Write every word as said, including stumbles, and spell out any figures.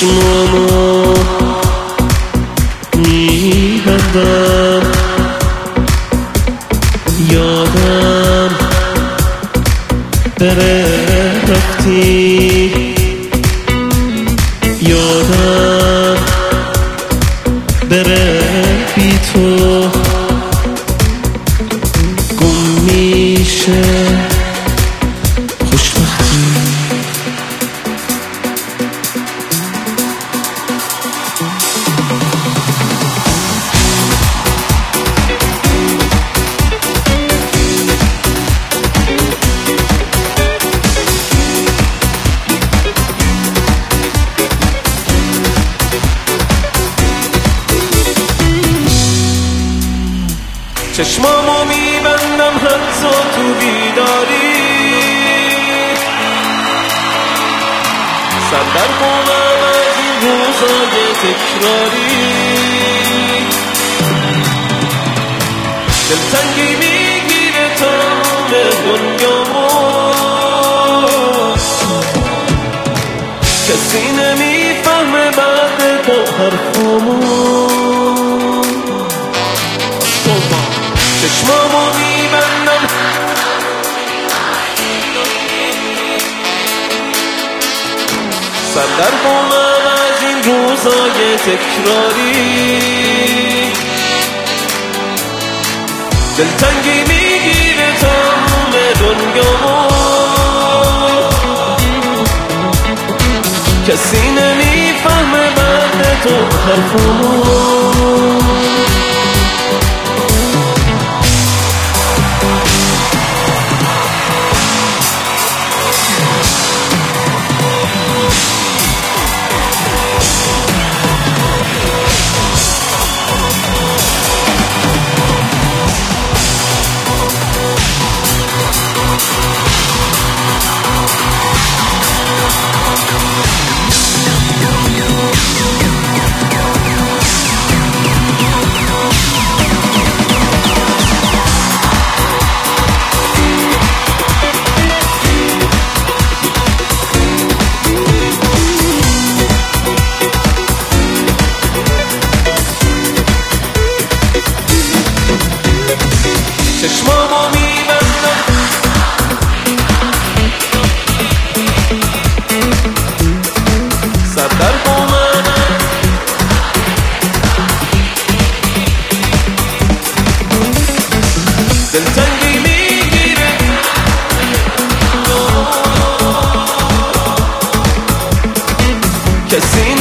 چشمامو میبندم، یادم بره رفتی، یادم بره بی تو گم میشه خوشبختی. چشمامو میبندم حتی تو بیداری، سر در کنم از این روزای تکراری، دلتنگی میگیره تمام دنیامو، کسی نمیفهمه بعد تو حرفامو. چشمامو میبندم سر در کنم از این روزای تکراری، دلتنگی میگیره تمام دنیامو، کسی نمیفهمه بعد تو حرفامو. چشمامو میبندم سر در کنم، دلتنگی میگیره کسی